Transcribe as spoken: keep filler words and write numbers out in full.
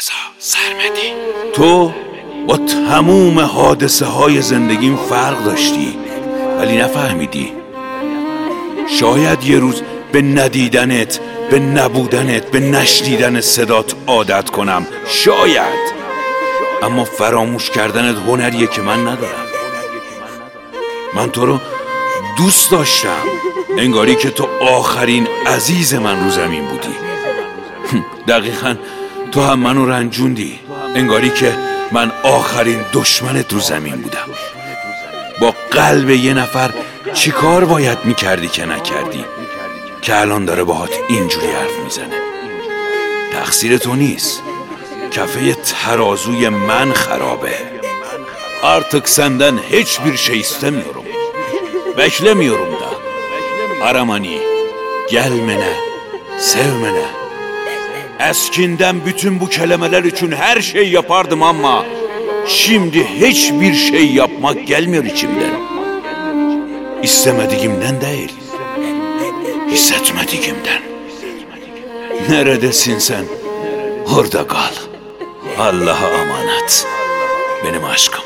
رضا سرمدی، تو با تموم حادثه های زندگیم فرق داشتی ولی نفهمیدی. شاید یه روز به ندیدنت، به نبودنت، به نشنیدن صدات عادت کنم، شاید. اما فراموش کردنت هنریه که من ندارم. من تو رو دوست داشتم، انگاری که تو آخرین عزیز من رو زمین بودی. دقیقاً تو هم منو رنجوندی، انگاری که من آخرین دشمنت رو زمین بودم. با قلب یه نفر چی کار باید میکردی که نکردی که الان dاره باهات اینجوری حرف میزنه؟ تقصیر تو نیست، کفه terazuy من خرabı. Artık senden hiçbir şey istemiyorum. Beklemiyorum da. Aramani, gelmene, sevmene. Eskinden bütün bu kelimeler için her şey yapardım ama şimdi hiçbir şey yapmak gelmiyor içimden. İstemediğimden değil, hissetmediğimden. Neredesin sen? Orada kal. Allah'a emanet. Benim aşkım.